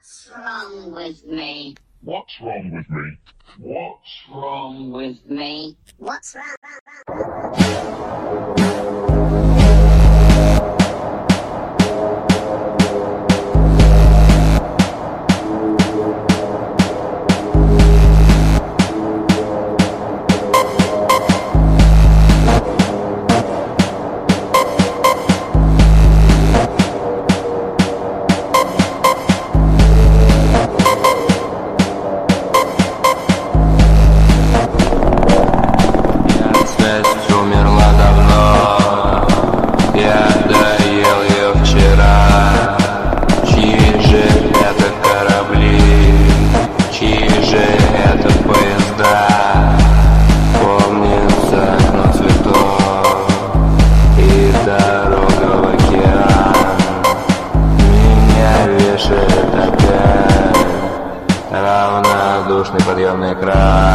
What's wrong with me? What's wrong with me? What's wrong with me? What's wrong? Умерла давно, я доел ее вчера. Чьи же это корабли, чьи же это поезда? Помнится окно цветов и дорога в океан. Меня вешает опять равнодушный подъемный кран.